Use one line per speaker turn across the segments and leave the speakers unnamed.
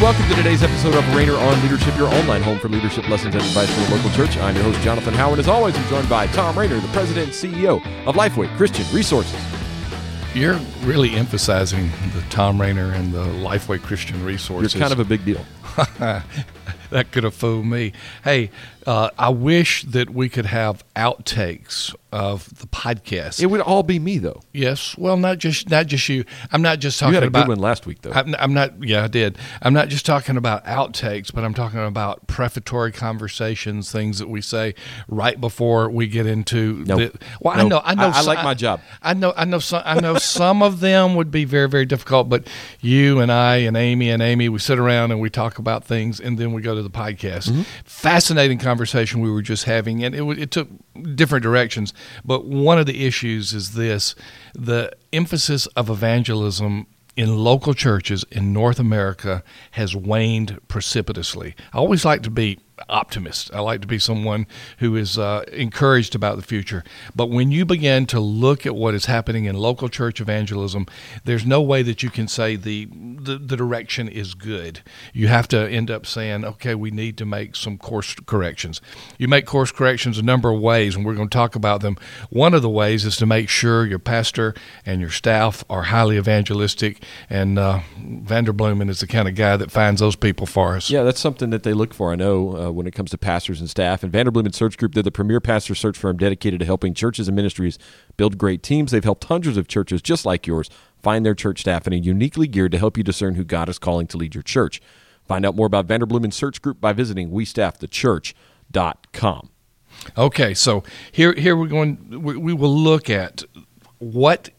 welcome to today's episode of Rainer on Leadership, your online home for leadership lessons and advice from the local church. I'm your host, Jonathan Howard. As always, I'm joined by Tom Rainer, the president and CEO of Lifeway Christian Resources.
You're really emphasizing the Tom Rainer and the Lifeway Christian Resources.
You're kind of a big deal.
That could have fooled me. Hey, I wish that we could have outtakes of the podcast.
It would all be me, though.
Yes. Well, not just you. I'm not just talking about.
You had a good one last week, though.
I'm not. Yeah, I did. I'm not just talking about outtakes, but I'm talking about prefatory conversations, things that we say right before we get into. I know.
I like my job.
I know. Some of them would be very, very difficult. But you and I and Amy, we sit around and we talk about things, and then we go to the podcast. Mm-hmm. Fascinating conversation we were just having, and it took different directions. But one of the issues is this: the emphasis of evangelism in local churches in North America has waned precipitously. I always like to be optimist. I like to be someone who is encouraged about the future. But when you begin to look at what is happening in local church evangelism, there's no way that you can say the direction is good. You have to end up saying, okay, we need to make some course corrections. You make course corrections a number of ways, and we're going to talk about them. One of the ways is to make sure your pastor and your staff are highly evangelistic, and Vanderbloemen is the kind of guy that finds those people for us.
Yeah, that's something that they look for, I know, when it comes to pastors and staff. And Vanderbloemen Search Group, they're the premier pastor search firm dedicated to helping churches and ministries build great teams. They've helped hundreds of churches just like yours find their church staff and are uniquely geared to help you discern who God is calling to lead your church. Find out more about Vanderbloemen Search Group by visiting westaffthechurch.com.
Okay, so here we will look at what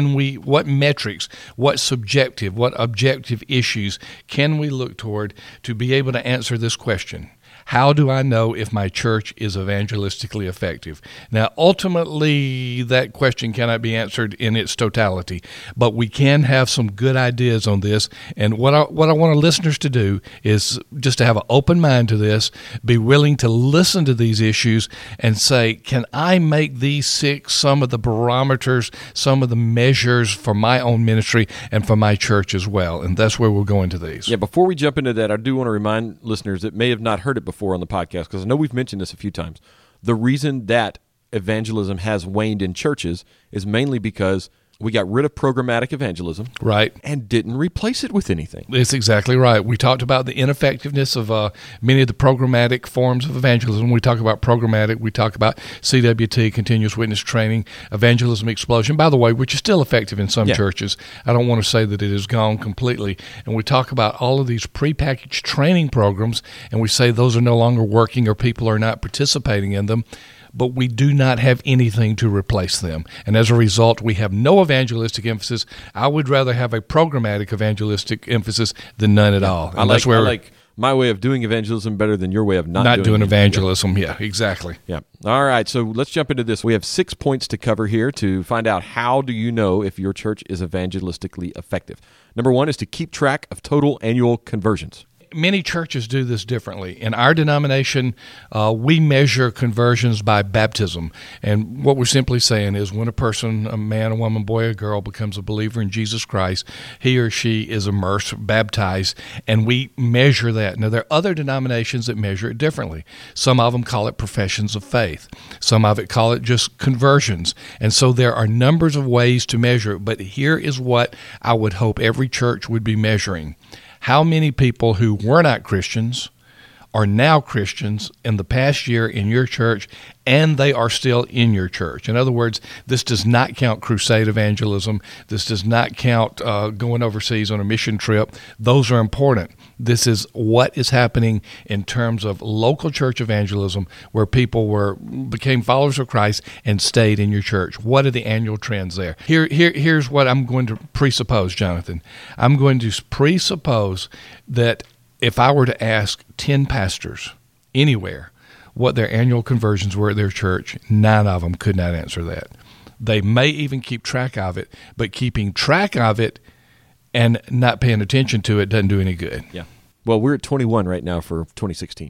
metrics, what subjective, what objective issues can we look toward to be able to answer this question? How do I know if my church is evangelistically effective? Now, ultimately, that question cannot be answered in its totality, but we can have some good ideas on this. And what I want our listeners to do is just to have an open mind to this, be willing to listen to these issues and say, can I make these six some of the barometers, some of the measures for my own ministry and for my church as well? And that's where we'll go into these.
Yeah, before we jump into that, I do want to remind listeners that may have not heard it before on the podcast, because I know we've mentioned this a few times. The reason that evangelism has waned in churches is mainly because we got rid of programmatic evangelism,
right,
and didn't replace it with anything.
It's exactly right. We talked about the ineffectiveness of many of the programmatic forms of evangelism. We talk about programmatic. We talk about CWT, continuous witness training, evangelism explosion, by the way, which is still effective in some churches. I don't want to say that it is gone completely. And we talk about all of these prepackaged training programs, and we say those are no longer working or people are not participating in them. But we do not have anything to replace them. And as a result, we have no evangelistic emphasis. I would rather have a programmatic evangelistic emphasis than none at all.
I like my way of doing evangelism better than your way of not
doing evangelism. Yeah, exactly.
Yeah. All right, so let's jump into this. We have 6 points to cover here to find out how do you know if your church is evangelistically effective. Number 1 is to keep track of total annual conversions.
Many churches do this differently. In our denomination, we measure conversions by baptism. And what we're simply saying is when a person, a man, a woman, boy, or girl, becomes a believer in Jesus Christ, he or she is immersed, baptized, and we measure that. Now, there are other denominations that measure it differently. Some of them call it professions of faith. Some of it call it just conversions. And so there are numbers of ways to measure it, but here is what I would hope every church would be measuring. How many people who were not Christians are now Christians in the past year in your church, and they are still in your church? In other words, this does not count crusade evangelism. This does not count going overseas on a mission trip. Those are important. This is what is happening in terms of local church evangelism, where people became followers of Christ and stayed in your church. What are the annual trends there? Here's what I'm going to presuppose, Jonathan. I'm going to presuppose that if I were to ask 10 pastors anywhere what their annual conversions were at their church, 9 of them could not answer that. They may even keep track of it, but keeping track of it and not paying attention to it doesn't do any good.
Yeah. Well, we're at 21 right now for 2016.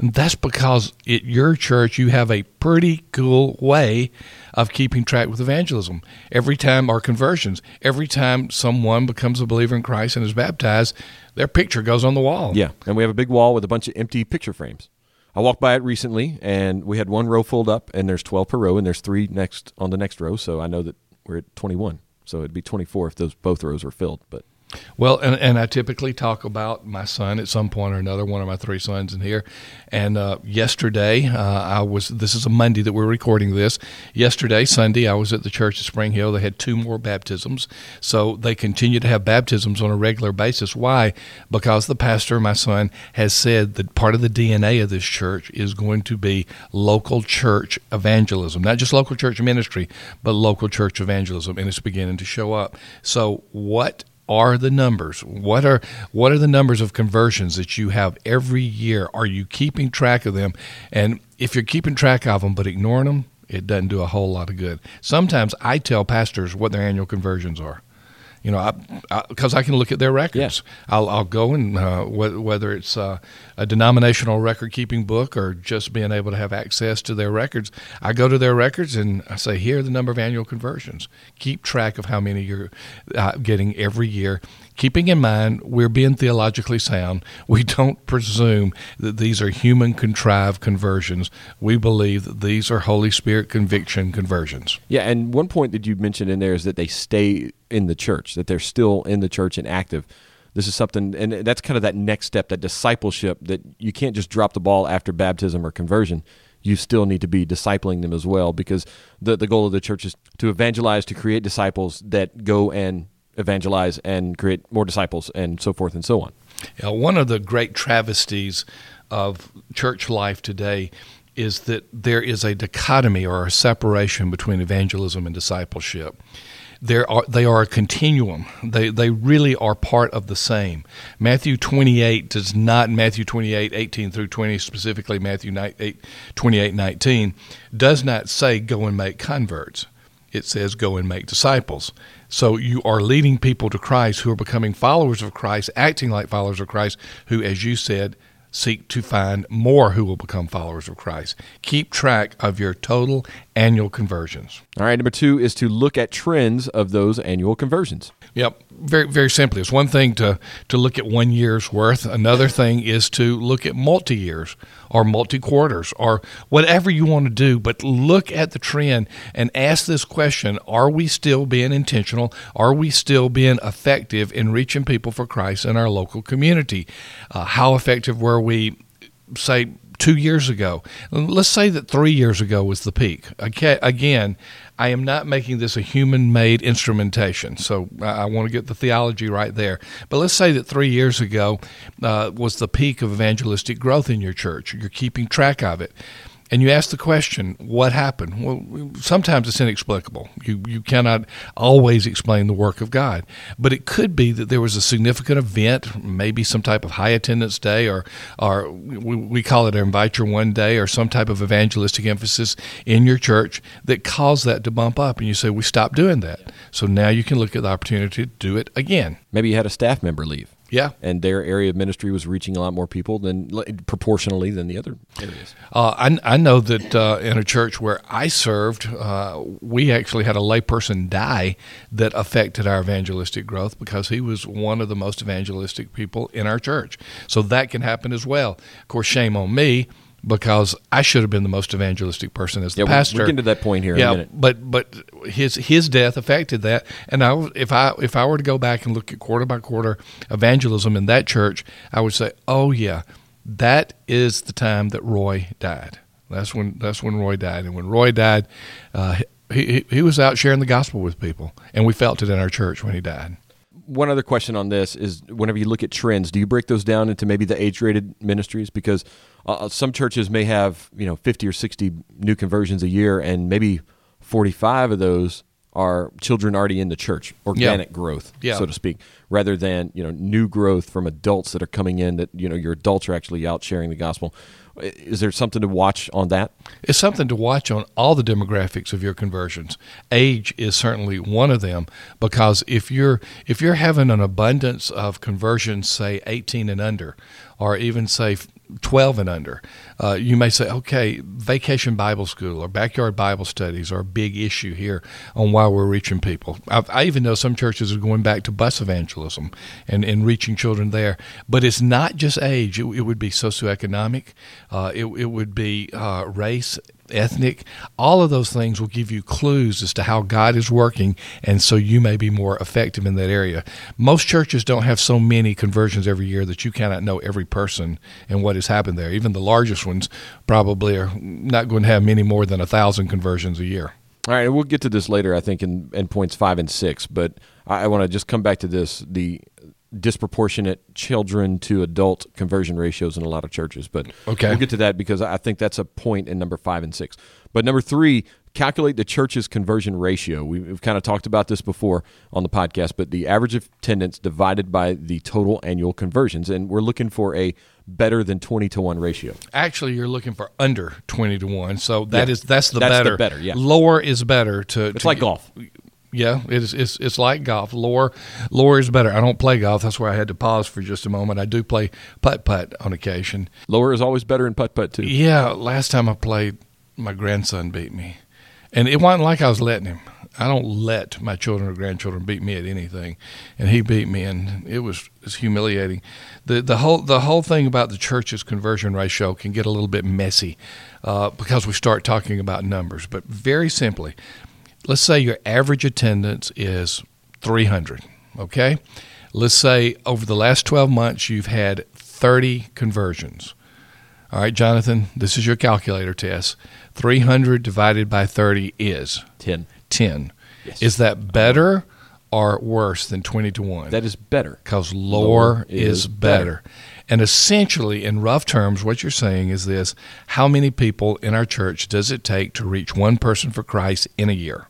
And that's because at your church you have a pretty cool way of keeping track with evangelism. Every time, our conversions, every time someone becomes a believer in Christ and is baptized, their picture goes on the wall.
Yeah, and we have a big wall with a bunch of empty picture frames. I walked by it recently, and we had one row filled up, and there's 12 per row, and there's 3 next on the next row, so I know that we're at 21. So it'd be 24 if those both rows are filled, but...
Well, and I typically talk about my son at some point or another, one of my 3 sons in here. And yesterday, this is a Monday that we're recording this. Yesterday, Sunday, I was at the church at Spring Hill. They had 2 more baptisms. So they continue to have baptisms on a regular basis. Why? Because the pastor, my son, has said that part of the DNA of this church is going to be local church evangelism. Not just local church ministry, but local church evangelism. And it's beginning to show up. So what are the numbers? What are the numbers of conversions that you have every year? Are you keeping track of them? And if you're keeping track of them but ignoring them, it doesn't do a whole lot of good. Sometimes I tell pastors what their annual conversions are. Because I can look at their records. Yeah. I'll go and whether it's a denominational record-keeping book or just being able to have access to their records, I go to their records and I say, here are the number of annual conversions. Keep track of how many you're getting every year. Keeping in mind, we're being theologically sound. We don't presume that these are human-contrived conversions. We believe that these are Holy Spirit conviction conversions.
Yeah, and one point that you mentioned in there is that they stay in the church, that they're still in the church and active. This is something, and that's kind of that next step, that discipleship, that you can't just drop the ball after baptism or conversion. You still need to be discipling them as well, because the goal of the church is to evangelize, to create disciples that go and evangelize and create more disciples and so forth and so on.
One of the great travesties of church life today is that there is a dichotomy or a separation between evangelism and discipleship. They are a continuum. They really are part of the same. Matthew 28 does not, Matthew 28, 18 through 20, specifically Matthew 28, 19, does not say go and make converts. It says go and make disciples. So you are leading people to Christ who are becoming followers of Christ, acting like followers of Christ, who, as you said, seek to find more who will become followers of Christ. Keep track of your total annual conversions.
All right, number 2 is to look at trends of those annual conversions.
Yep, very, very simply. It's one thing to look at 1 year's worth. Another thing is to look at multi-years or multi-quarters or whatever you want to do, but look at the trend and ask this question: are we still being intentional? Are we still being effective in reaching people for Christ in our local community? How effective were we, say, 2 years ago? Let's say that 3 years ago was the peak. Again, I am not making this a human-made instrumentation, so I want to get the theology right there. But let's say that 3 years ago was the peak of evangelistic growth in your church. You're keeping track of it. And you ask the question, what happened? Well, sometimes it's inexplicable. You cannot always explain the work of God. But it could be that there was a significant event, maybe some type of high attendance day, or we call it Invite Your One Day, or some type of evangelistic emphasis in your church that caused that to bump up. And you say, we stopped doing that. So now you can look at the opportunity to do it again.
Maybe you had a staff member leave.
Yeah.
And their area of ministry was reaching a lot more people proportionally than the other areas.
I know that in a church where I served, we actually had a layperson die that affected our evangelistic growth because he was one of the most evangelistic people in our church. So that can happen as well. Of course, shame on me, because I should have been the most evangelistic person as the pastor.
We'll get to that point here in a minute.
But his death affected that. And if I were to go back and look at quarter by quarter evangelism in that church, I would say, oh yeah, that is the time that Roy died. That's when Roy died. And when Roy died, he was out sharing the gospel with people, and we felt it in our church when he died.
One other question on this is, whenever you look at trends, do you break those down into maybe the age-rated ministries? Because some churches may have 50 or 60 new conversions a year, and maybe 45 of those are children already in the church, organic growth, so to speak, rather than new growth from adults that are coming in, that your adults are actually out sharing the gospel. Is there something to watch on that?
It's something to watch on all the demographics of your conversions. Age is certainly one of them, because if you're having an abundance of conversions, say 18 and under, or even say 12 and under. You may say, okay, vacation Bible school or backyard Bible studies are a big issue here on why we're reaching people. I even know some churches are going back to bus evangelism and reaching children there. But it's not just age. It would be socioeconomic. It would be race, ethnic. All of those things will give you clues as to how God is working, and so you may be more effective in that area. Most churches don't have so many conversions every year that you cannot know every person and what has happened there. Even the largest ones probably are not going to have many more than 1,000 conversions a year.
All right, we'll get to this later, I think, in points 5 and 6, but I want to just come back to this, the disproportionate children to adult conversion ratios in a lot of churches. But
okay,
we'll get to that because I think that's a point in number 5 and 6. But number 3, calculate the church's conversion ratio. We've kind of talked about this before on the podcast, but the average attendance divided by the total annual conversions, and we're looking for a better than 20-to-1 ratio.
Actually, you're looking for under 20-to-1, so that's the
that's
better.
The better, yeah.
Lower is better.
It's like golf.
Yeah, it's like golf. Lower is better. I don't play golf. That's where I had to pause for just a moment. I do play putt-putt on occasion.
Lower is always better in putt-putt, too.
Yeah, last time I played, my grandson beat me. And it wasn't like I was letting him. I don't let my children or grandchildren beat me at anything. And he beat me, and it was humiliating. The whole thing about the church's conversion ratio can get a little bit messy because we start talking about numbers. But very simply, let's say your average attendance is 300, okay? Let's say over the last 12 months you've had 30 conversions. All right, Jonathan, this is your calculator test. 300 divided by 30 is?
10. Yes.
Is that better or worse than 20-to-1?
That is better.
Because lower is better. And essentially, in rough terms, what you're saying is this: how many people in our church does it take to reach one person for Christ in a year?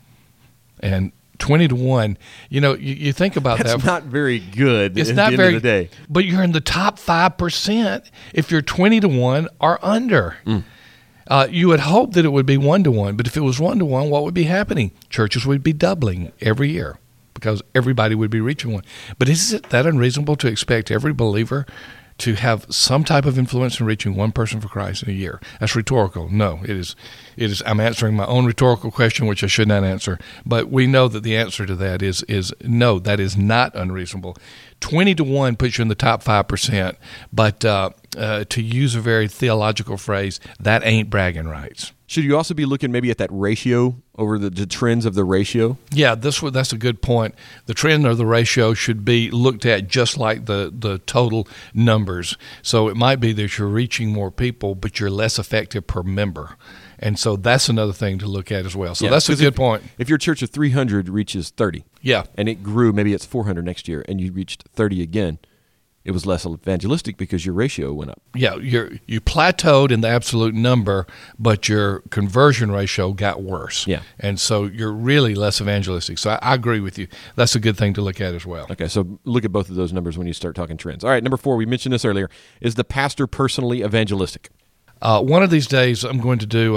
And 20-to-1, you think about that.
That's not very good
it's
at
not
the
very,
end of the day.
But you're in the top 5% if you're 20-to-1 or under. You would hope that it would be 1-to-1, but if it was 1-to-1, what would be happening? Churches would be doubling every year because everybody would be reaching one. But is it that unreasonable to expect every believer to have some type of influence in reaching one person for Christ in a year? That's rhetorical. No, it is. I'm answering my own rhetorical question, which I should not answer. But we know that the answer to that is no, that is not unreasonable. 20-to-1 puts you in the top 5%, but to use a very theological phrase, that ain't bragging rights.
Should you also be looking maybe at that ratio over the trends of the ratio?
Yeah, that's a good point. The trend of the ratio should be looked at just like the total numbers. So it might be that you're reaching more people, but you're less effective per member. And so that's another thing to look at as well. So that's a good point.
If your church of 300 reaches 30,
yeah,
and it grew, maybe it's 400 next year, and you reached 30 again, it was less evangelistic because your ratio went up.
Yeah, you plateaued in the absolute number, but your conversion ratio got worse.
Yeah.
And so you're really less evangelistic. So I agree with you. That's a good thing to look at as well.
Okay, so look at both of those numbers when you start talking trends. All right, number 4, we mentioned this earlier, is the pastor personally evangelistic?
One of these days, I'm going to do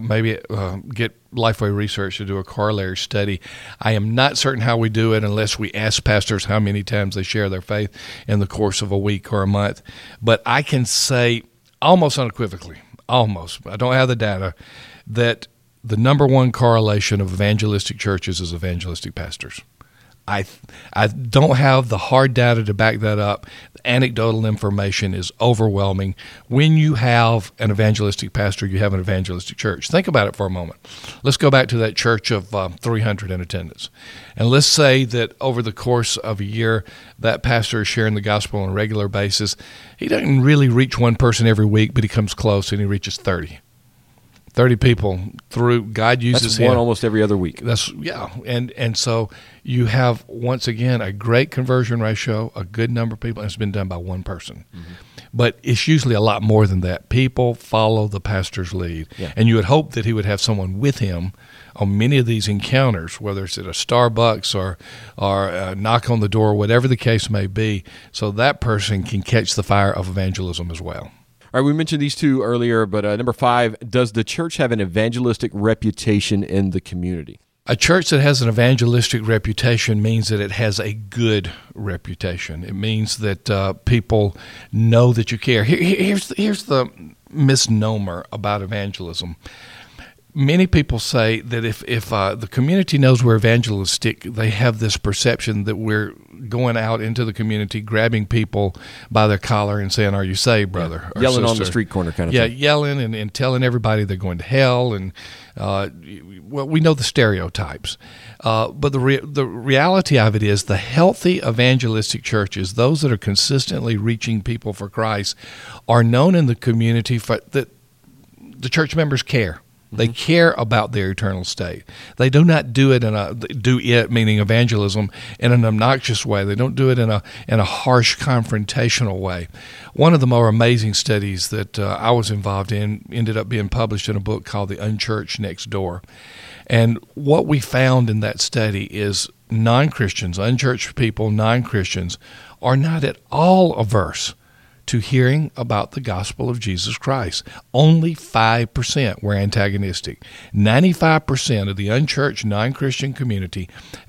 get Lifeway Research to do a corollary study. I am not certain how we do it unless we ask pastors how many times they share their faith in the course of a week or a month. But I can say almost unequivocally, I don't have the data, that the number one correlation of evangelistic churches is evangelistic pastors. I don't have the hard data to back that up. The anecdotal information is overwhelming. When you have an evangelistic pastor, you have an evangelistic church. Think about it for a moment. Let's go back to that church of 300 in attendance. And let's say that over the course of a year, that pastor is sharing the gospel on a regular basis. He doesn't really reach one person every week, but he comes close and he reaches 30 people through God uses him.
That's one almost every other week.
And so you have, once again, a great conversion ratio, a good number of people, and it's been done by one person. Mm-hmm. But it's usually a lot more than that. People follow the pastor's lead.
Yeah.
And you would hope that he would have someone with him on many of these encounters, whether it's at a Starbucks or a knock on the door, whatever the case may be, so that person can catch the fire of evangelism as well.
All right, we mentioned these two earlier, but number 5, does the church have an evangelistic reputation in the community?
A church that has an evangelistic reputation means that it has a good reputation. It means that people know that you care. Here's the misnomer about evangelism. Many people say that if the community knows we're evangelistic, they have this perception that we're going out into the community, grabbing people by their collar and saying, "Are you saved, brother?" Or
yelling
sister?
On the street corner kind of
thing.
thing.
Yeah, yelling and telling everybody they're going to hell. And well, we know the stereotypes. But the reality of it is the healthy evangelistic churches, those that are consistently reaching people for Christ, are known in the community for that the church members care. They care about their eternal state. They do not do it meaning evangelism, in an obnoxious way. They don't do it in a harsh, confrontational way. One of the more amazing studies that I was involved in ended up being published in a book called The Unchurched Next Door. And what we found in that study is non-Christians, unchurched people, non-Christians, are not at all averse to hearing about the gospel of Jesus Christ. Only 5% were antagonistic. 95% of the unchurched, non-Christian community,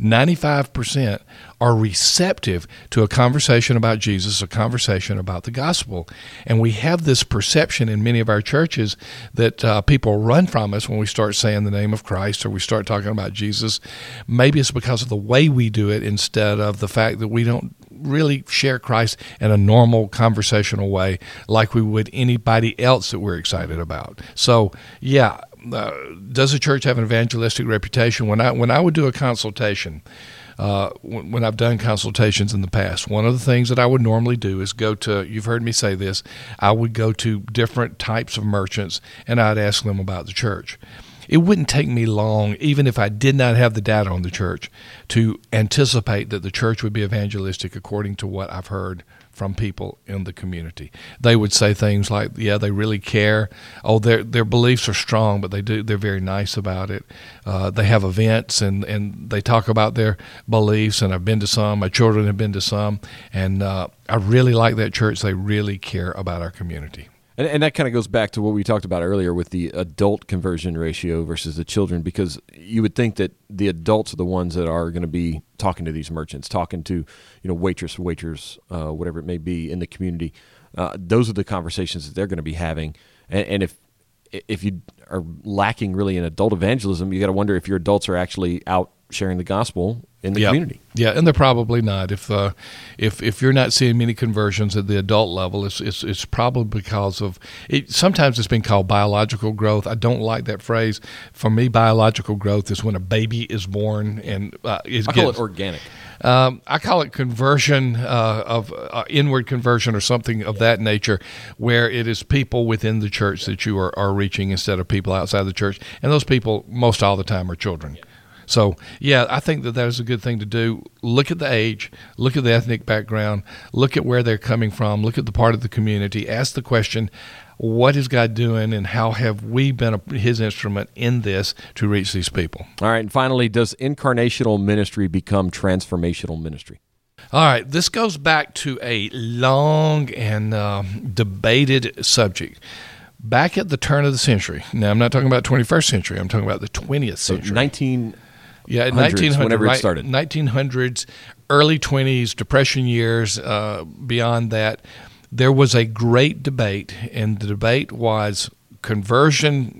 95% are receptive to a conversation about Jesus, a conversation about the gospel. And we have this perception in many of our churches that people run from us when we start saying the name of Christ or we start talking about Jesus. Maybe it's because of the way we do it instead of the fact that we don't really share Christ in a normal conversational way like we would anybody else that we're excited about. So, yeah, does a church have an evangelistic reputation? When I would do a consultation, when I've done consultations in the past, one of the things that I would normally do is go to, you've heard me say this, I would go to different types of merchants and I'd ask them about the church. It wouldn't take me long, even if I did not have the data on the church, to anticipate that the church would be evangelistic according to what I've heard from people in the community. They would say things like, yeah, they really care. Oh, their beliefs are strong, but they're very nice about it. They have events and they talk about their beliefs, and I've been to some. My children have been to some, and I really like that church. They really care about our community.
And that kind of goes back to what we talked about earlier with the adult conversion ratio versus the children, because you would think that the adults are the ones that are going to be talking to these merchants, talking to waiters, whatever it may be in the community. Those are the conversations that they're going to be having. And if you are lacking really in adult evangelism, you got to wonder if your adults are actually out sharing the gospel in the community.
Yeah, and they're probably not. If you're not seeing many conversions at the adult level, it's probably because of it. Sometimes it's been called biological growth. I don't like that phrase. For me, biological growth is when a baby is born, and
I call it organic.
I call it conversion of inward conversion or something of that nature, where it is people within the church that you are reaching instead of people outside the church, and those people most all the time are children. So, yeah, I think that is a good thing to do. Look at the age, look at the ethnic background, look at where they're coming from, look at the part of the community, ask the question, what is God doing and how have we been his instrument in this to reach these people?
All right, and finally, does incarnational ministry become transformational ministry?
All right, this goes back to a long and debated subject. Back at the turn of the century, now I'm not talking about 21st century, I'm talking about the 20th century.
So 1900s,
whenever
it started.
1900s, early 20s, Depression years, beyond that, there was a great debate, and the debate was conversion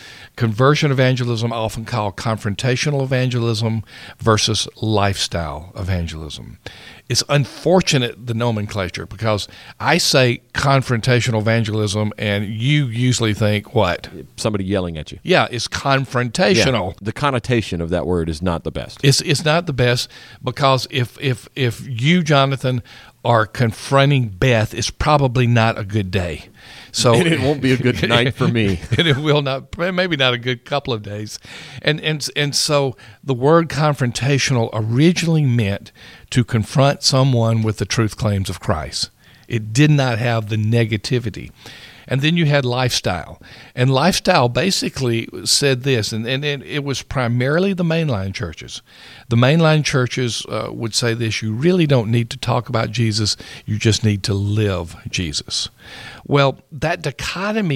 evangelism, often called confrontational evangelism, versus lifestyle evangelism. It's unfortunate, the nomenclature, because I say confrontational evangelism, and you usually think what?
Somebody yelling at you.
Yeah, it's confrontational.
Yeah, the connotation of that word is not the best.
It's not the best, because if you, Jonathan, are confronting Beth, it's probably not a good day. So
and it won't be a good night for me.
And it will not, maybe not a good couple of days. And so the word confrontational originally meant to confront someone with the truth claims of Christ. It did not have the negativity. And then you had lifestyle. And lifestyle basically said this, and it was primarily the mainline churches. The mainline churches would say this: you really don't need to talk about Jesus, you just need to live Jesus. Well, that dichotomy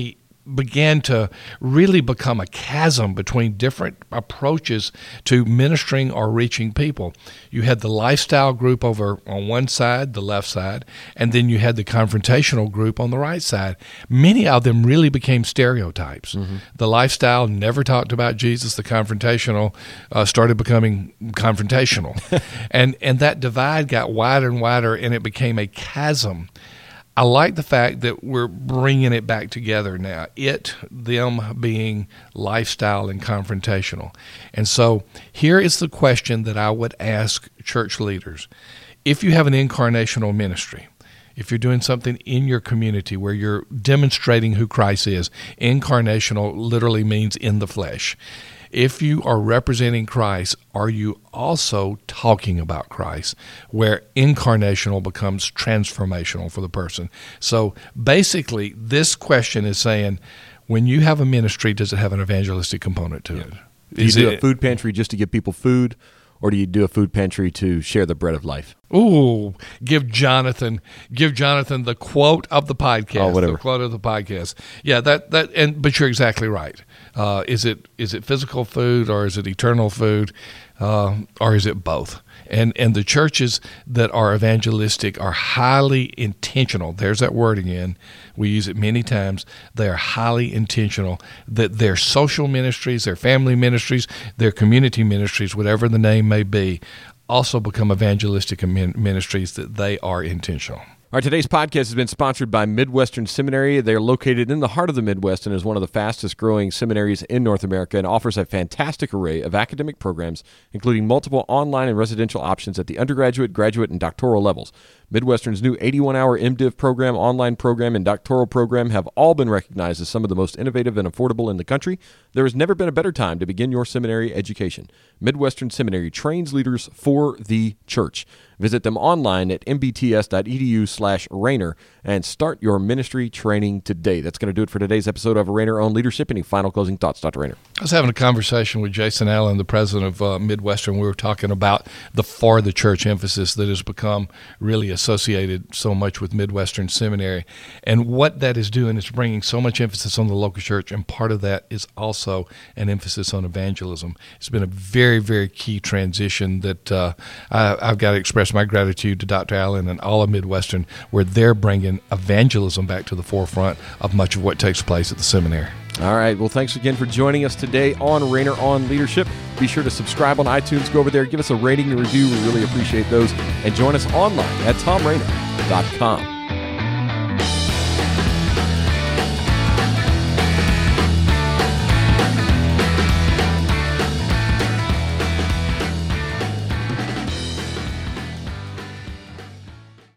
began to really become a chasm between different approaches to ministering or reaching people. You had the lifestyle group over on one side, the left side, and then you had the confrontational group on the right side. Many of them really became stereotypes. Mm-hmm. The lifestyle never talked about Jesus. The confrontational started becoming confrontational. and that divide got wider and wider, and it became a chasm. I like the fact that we're bringing it back together now, them being lifestyle and confrontational. And so here is the question that I would ask church leaders. If you have an incarnational ministry, if you're doing something in your community where you're demonstrating who Christ is, incarnational literally means in the flesh. If you are representing Christ, are you also talking about Christ, where incarnational becomes transformational for the person? So basically, this question is saying, when you have a ministry, does it have an evangelistic component to it?
Do you do a food pantry just to give people food, or do you do a food pantry to share the bread of life?
Ooh, give Jonathan the quote of the podcast.
Oh, whatever.
The quote of the podcast. Yeah, but you're exactly right. Is it physical food, or is it eternal food, or is it both? And the churches that are evangelistic are highly intentional. There's that word again. We use it many times. They are highly intentional that their social ministries, their family ministries, their community ministries, whatever the name may be, also become evangelistic ministries, that they are intentional.
All right, today's podcast has been sponsored by Midwestern Seminary. They're located in the heart of the Midwest and is one of the fastest growing seminaries in North America, and offers a fantastic array of academic programs, including multiple online and residential options at the undergraduate, graduate, and doctoral levels. Midwestern's new 81-hour MDiv program, online program, and doctoral program have all been recognized as some of the most innovative and affordable in the country. There has never been a better time to begin your seminary education. Midwestern Seminary trains leaders for the church. Visit them online at mbts.edu/Rainer and start your ministry training today. That's going to do it for today's episode of Rainer on Leadership. Any final closing thoughts, Dr. Rainer?
I was having a conversation with Jason Allen, the president of Midwestern. We were talking about the for the church emphasis that has become really associated so much with Midwestern Seminary. And what that is doing is bringing so much emphasis on the local church, and part of that is also an emphasis on evangelism. It's been a very, very key transition that I've got to express my gratitude to Dr. Allen and all of Midwestern, where they're bringing evangelism back to the forefront of much of what takes place at the seminary.
All right. Well, thanks again for joining us today on Rainer on Leadership. Be sure to subscribe on iTunes. Go over there, give us a rating and review. We really appreciate those. And join us online at TomRainer.com.